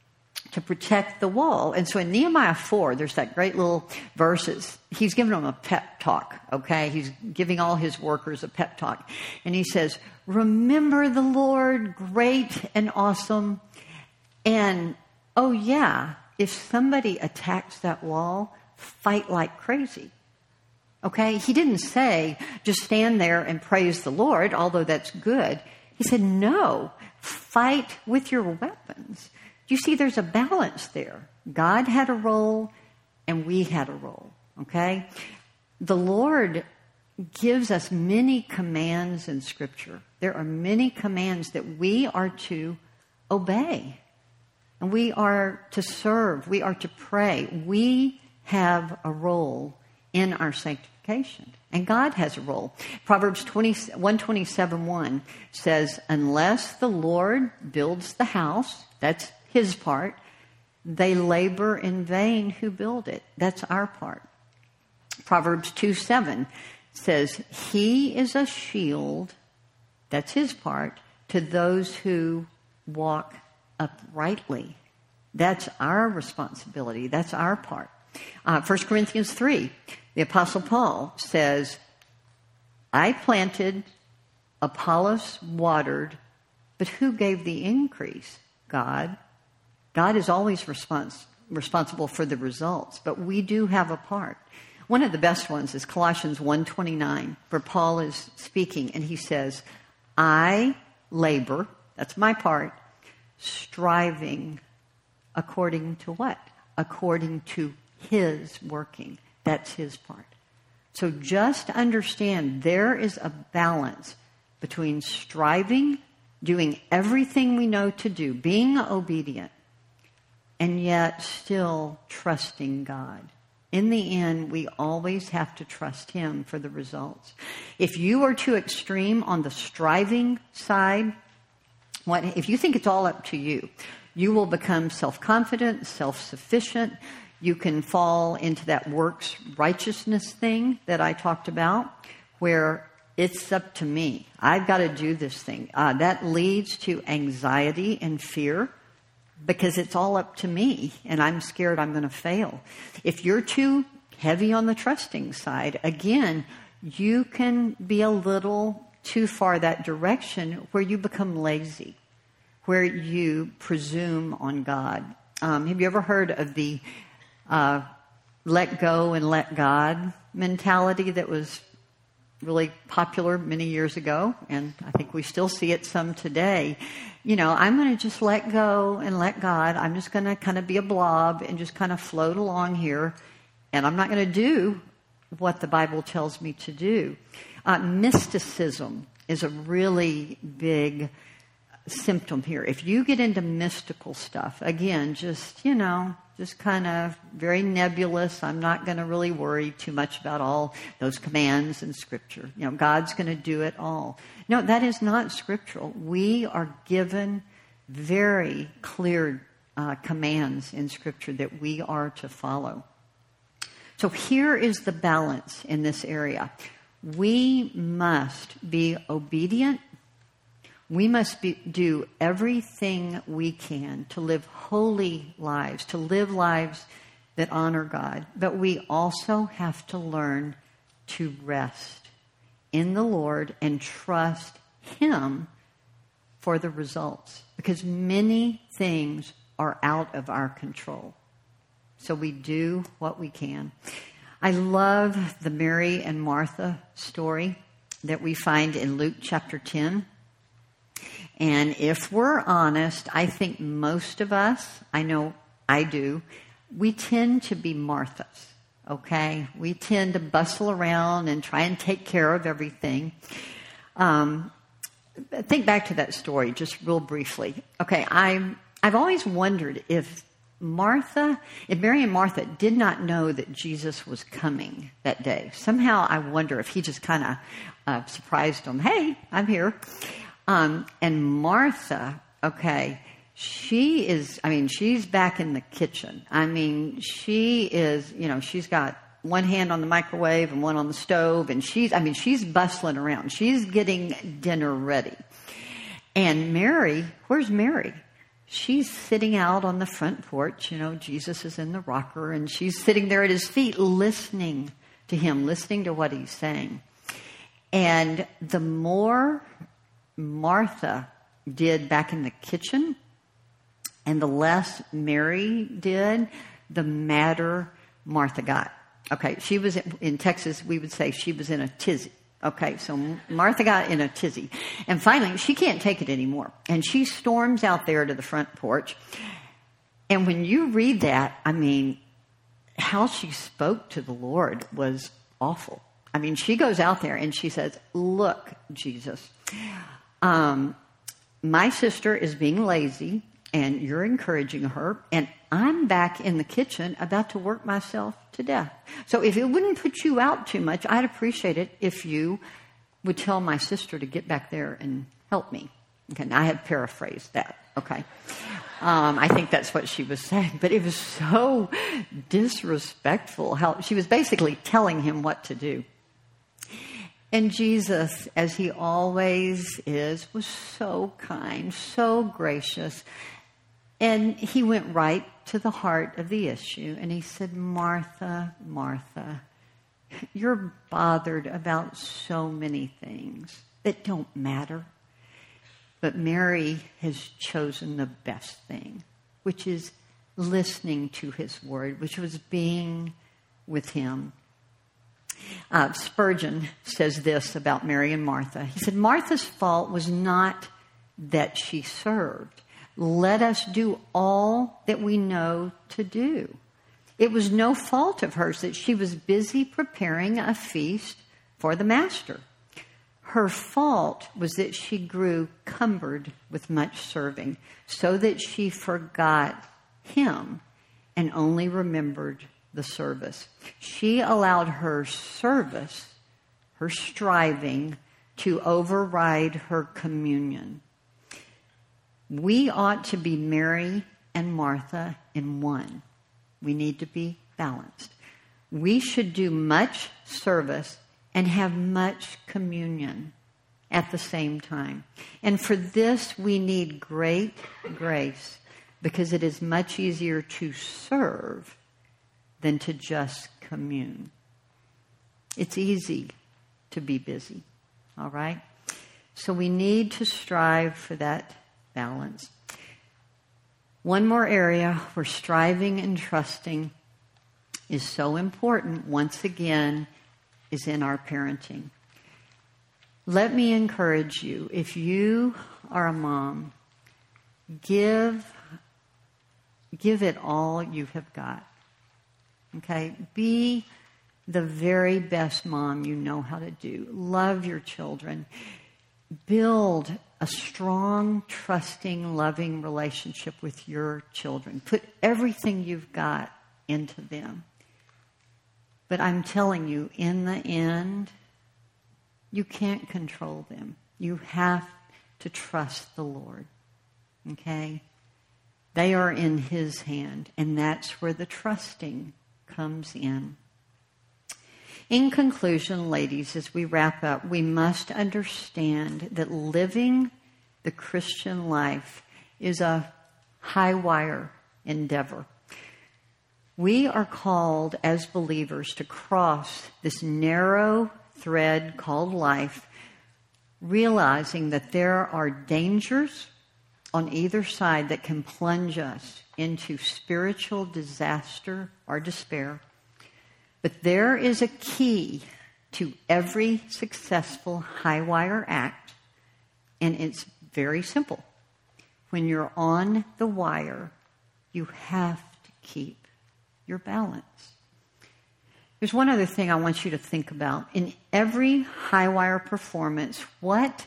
to protect the wall. And so in Nehemiah four, there's that great little verses. He's giving them a pep talk, okay? He's giving all his workers a pep talk. And he says, remember the Lord, great and awesome. And, oh yeah, if somebody attacks that wall, fight like crazy. Okay? He didn't say, just stand there and praise the Lord, although that's good. He said, no, fight with your weapons. You see, there's a balance there. God had a role, and we had a role, okay? The Lord gives us many commands in Scripture. There are many commands that we are to obey, and we are to serve. We are to pray. We have a role in our sanctification, and God has a role. Proverbs one twenty-seven one says, unless the Lord builds the house, that's His part, they labor in vain who build it. That's our part. Proverbs two seven says, he is a shield, that's His part, to those who walk uprightly. That's our responsibility. That's our part. Uh, First Corinthians three, the Apostle Paul says, I planted, Apollos watered, but who gave the increase? God. God is always respons- responsible for the results, but we do have a part. One of the best ones is Colossians one twenty-nine, where Paul is speaking, and he says, I labor, that's my part, striving according to what? According to His working. That's His part. So just understand there is a balance between striving, doing everything we know to do, being obedient, and yet still trusting God. In the end, we always have to trust Him for the results. If you are too extreme on the striving side, what if you think it's all up to you? you will become self-confident, self-sufficient. You can fall into that works righteousness thing that I talked about, where it's up to me. I've got to do this thing. Uh, that leads to anxiety and fear because it's all up to me, and I'm scared I'm going to fail. If you're too heavy on the trusting side, again, you can be a little too far that direction where you become lazy, where you presume on God. Um, have you ever heard of the uh, let go and let God mentality that was really popular many years ago? And I think we still see it some today. You know, I'm going to just let go and let God. I'm just going to kind of be a blob and just kind of float along here. And I'm not going to do what the Bible tells me to do. Uh, mysticism is a really big symptom here. If you get into mystical stuff, again, just, you know, just kind of very nebulous. I'm not going to really worry too much about all those commands in Scripture. You know, God's going to do it all. No, that is not scriptural. We are given very clear uh, commands in Scripture that we are to follow. So here is the balance in this area. We must be obedient. We must be, do everything we can to live holy lives, to live lives that honor God. But we also have to learn to rest in the Lord and trust Him for the results, because many things are out of our control. So we do what we can. I love the Mary and Martha story that we find in Luke chapter ten. And if we're honest, I think most of us, I know I do, we tend to be Marthas, okay? We tend to bustle around and try and take care of everything. Um, think back to that story just real briefly. Okay, I, I've always wondered if Martha, if Mary and Martha did not know that Jesus was coming that day. Somehow I wonder if he just kind of uh, surprised them. Hey, I'm here. Um, and Martha, okay, she is, I mean, she's back in the kitchen. I mean, she is, you know, she's got one hand on the microwave and one on the stove, and she's, I mean, she's bustling around. She's getting dinner ready. And Mary, where's Mary? She's sitting out on the front porch. You know, Jesus is in the rocker, and she's sitting there at his feet listening to him, listening to what he's saying. And the more Martha did back in the kitchen and the less Mary did, the madder Martha got. Okay, she was in, in Texas, we would say she was in a tizzy. Okay, so Martha got in a tizzy. And finally, she can't take it anymore. And she storms out there to the front porch. And when you read that, I mean, how she spoke to the Lord was awful. I mean, she goes out there and she says, look, Jesus, um, my sister is being lazy and you're encouraging her, and I'm back in the kitchen about to work myself to death. So if it wouldn't put you out too much, I'd appreciate it if you would tell my sister to get back there and help me. Okay, now I have paraphrased that, okay. Um, I think that's what she was saying, but it was so disrespectful. How she was basically telling him what to do. And Jesus, as he always is, was so kind, so gracious. And he went right to the heart of the issue. And he said, Martha, Martha, you're bothered about so many things that don't matter. But Mary has chosen the best thing, which is listening to his word, which was being with him. Uh, Spurgeon says this about Mary and Martha. He said, Martha's fault was not that she served. Let us do all that we know to do. It was no fault of hers that she was busy preparing a feast for the master. Her fault was that she grew cumbered with much serving, so that she forgot him and only remembered the service. She allowed her service, her striving, to override her communion. We ought to be Mary and Martha in one. We need to be balanced. We should do much service and have much communion at the same time. And for this, we need great grace, because it is much easier to serve than to just commune. It's easy to be busy, all right? So we need to strive for that balance. One more area where striving and trusting is so important, once again, is in our parenting. Let me encourage you, if you are a mom, give, give it all you have got. Okay? Be the very best mom you know how to do. Love your children. Build a strong, trusting, loving relationship with your children. Put everything you've got into them. But I'm telling you, in the end, you can't control them. You have to trust the Lord. Okay? They are in His hand, and that's where the trusting comes in. In conclusion, ladies, as we wrap up, we must understand that living the Christian life is a high wire endeavor. We are called as believers to cross this narrow thread called life, realizing that there are dangers on either side that can plunge us into spiritual disaster or despair. But there is a key to every successful high wire act, and it's very simple. When you're on the wire, you have to keep your balance. There's one other thing I want you to think about. In every high wire performance, what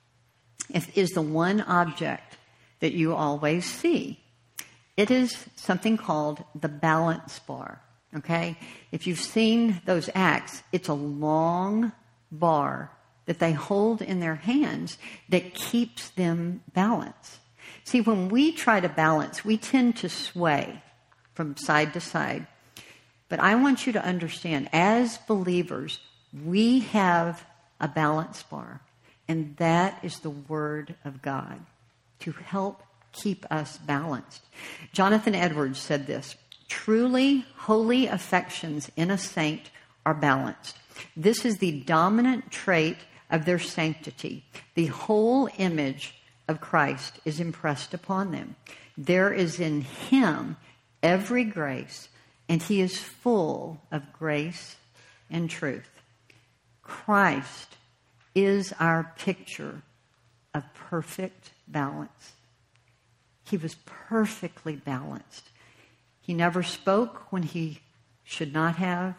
is the one object that you always see? It is something called the balance bar. Okay? If you've seen those acts, it's a long bar that they hold in their hands that keeps them balanced. See, when we try to balance, we tend to sway from side to side. But I want you to understand, as believers, we have a balance bar, and that is the Word of God to help keep us balanced. Jonathan Edwards said this: truly holy affections in a saint are balanced. This is the dominant trait of their sanctity. The whole image of Christ is impressed upon them. There is in Him every grace, and He is full of grace and truth. Christ is our picture of perfect balance. He was perfectly balanced. He never spoke when He should not have.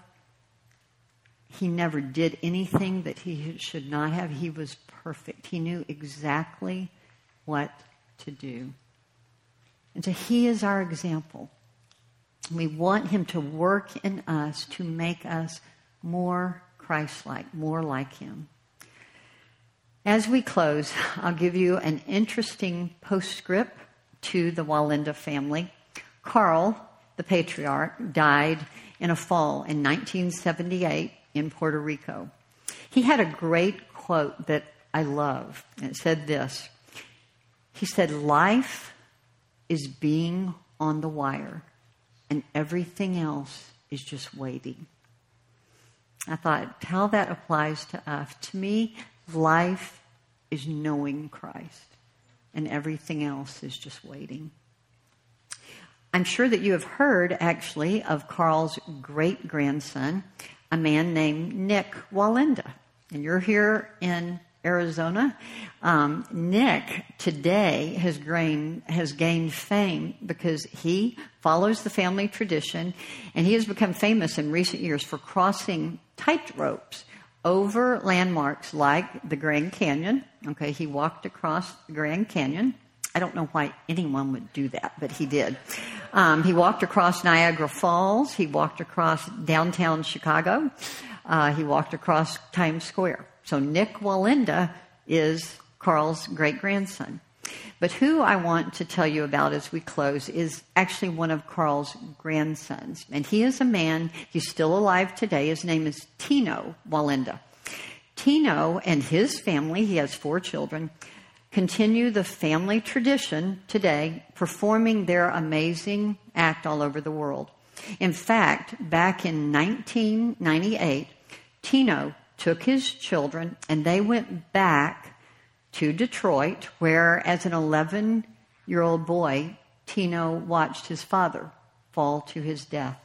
He never did anything that He should not have. He was perfect. He knew exactly what to do. And so He is our example. We want Him to work in us to make us more Christ-like, more like Him. As we close, I'll give you an interesting postscript to the Walenda family. Carl, the patriarch, died in a fall in nineteen seventy-eight in Puerto Rico. He had a great quote that I love. And it said this. He said, "Life is being on the wire, and everything else is just waiting." I thought how that applies to us. To me, life is knowing Christ, and everything else is just waiting. I'm sure that you have heard, actually, of Carl's great-grandson, a man named Nick Walenda. And you're here in Arizona. Um, Nick today has gained, has gained fame because he follows the family tradition, and he has become famous in recent years for crossing tight ropes over landmarks like the Grand Canyon. Okay, he walked across the Grand Canyon. I don't know why anyone would do that, but he did. Um, he walked across Niagara Falls. He walked across downtown Chicago. Uh, he walked across Times Square. So Nick Walenda is Carl's great-grandson. But who I want to tell you about as we close is actually one of Carl's grandsons. And he is a man, he's still alive today. His name is Tino Wallenda. Tino and his family, he has four children, continue the family tradition today, performing their amazing act all over the world. In fact, back in nineteen ninety-eight, Tino took his children and they went back to Detroit, where as an eleven-year-old boy, Tino watched his father fall to his death.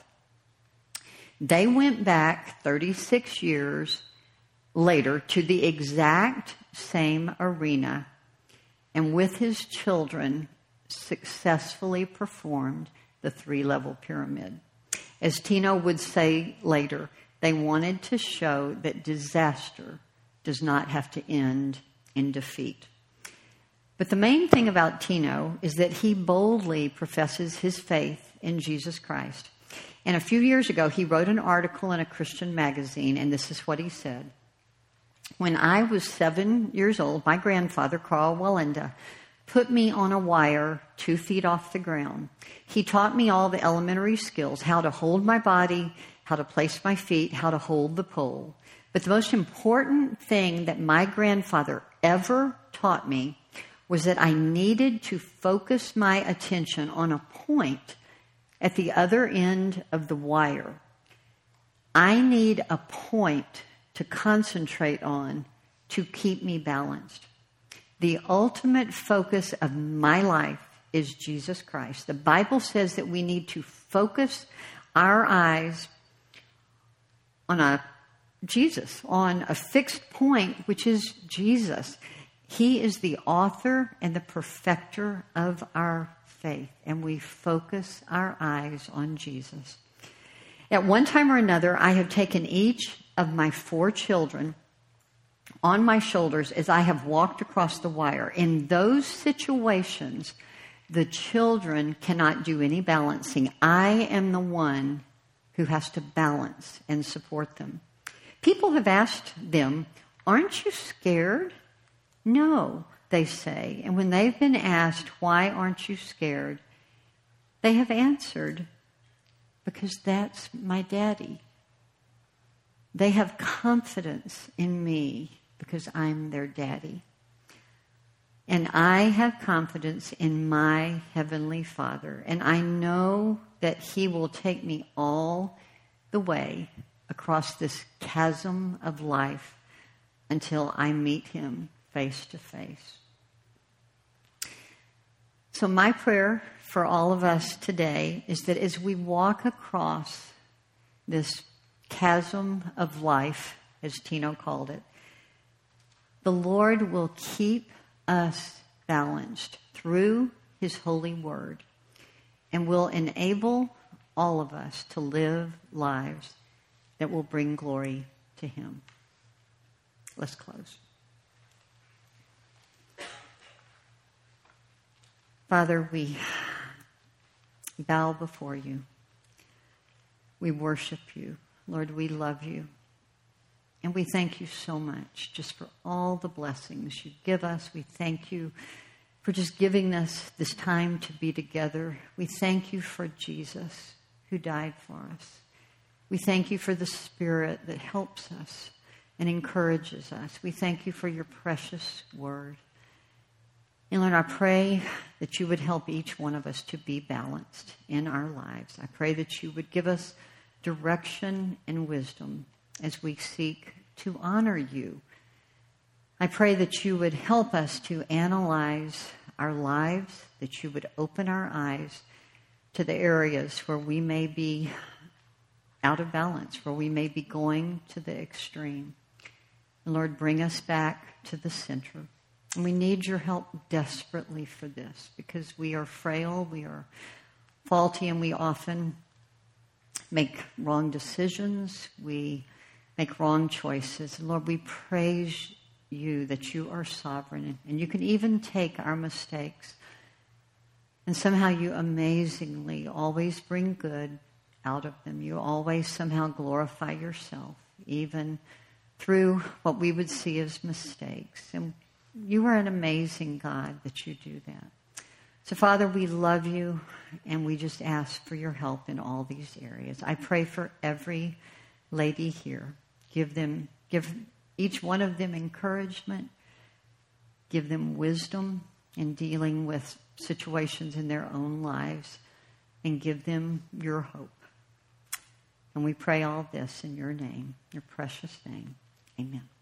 They went back thirty-six years later to the exact same arena, and with his children successfully performed the three-level pyramid. As Tino would say later, they wanted to show that disaster does not have to end in defeat. But the main thing about Tino is that he boldly professes his faith in Jesus Christ. And a few years ago, he wrote an article in a Christian magazine, and this is what he said. When I was seven years old, my grandfather, Carl Wallenda, put me on a wire two feet off the ground. He taught me all the elementary skills, how to hold my body, how to place my feet, how to hold the pole. But the most important thing that my grandfather ever taught me was that I needed to focus my attention on a point at the other end of the wire. I need a point to concentrate on to keep me balanced. The ultimate focus of my life is Jesus Christ. The Bible says that we need to focus our eyes on a Jesus, on a fixed point, which is Jesus. He is the author and the perfecter of our faith, and we focus our eyes on Jesus. At one time or another, I have taken each of my four children on my shoulders as I have walked across the wire. In those situations, the children cannot do any balancing. I am the one who has to balance and support them. People have asked them, "Aren't you scared?" "No," they say. And when they've been asked, "Why aren't you scared?" they have answered, "Because that's my daddy." They have confidence in me because I'm their daddy. And I have confidence in my Heavenly Father. And I know that He will take me all the way across this chasm of life until I meet Him face to face. So my prayer for all of us today is that as we walk across this chasm of life, as Tino called it, the Lord will keep us balanced through His holy word and will enable all of us to live lives that will bring glory to Him. Let's close. Father, we bow before You. We worship You. Lord, we love You. And we thank You so much just for all the blessings You give us. We thank You for just giving us this time to be together. We thank You for Jesus who died for us. We thank You for the Spirit that helps us and encourages us. We thank You for Your precious word. And Lord, I pray that You would help each one of us to be balanced in our lives. I pray that You would give us direction and wisdom as we seek to honor You. I pray that You would help us to analyze our lives, that You would open our eyes to the areas where we may be out of balance, where we may be going to the extreme. And Lord, bring us back to the center. And we need Your help desperately for this because we are frail, we are faulty, and we often make wrong decisions. We make wrong choices. And Lord, we praise You that You are sovereign and You can even take our mistakes and somehow You amazingly always bring good out of them. You always somehow glorify Yourself even through what we would see as mistakes. And you are an amazing God that you do that. So, Father, we love you, and we just ask for your help in all these areas. I pray for every lady here. Give them, give each one of them encouragement. Give them wisdom in dealing with situations in their own lives, and give them your hope. And we pray all this in your name, your precious name. Amen.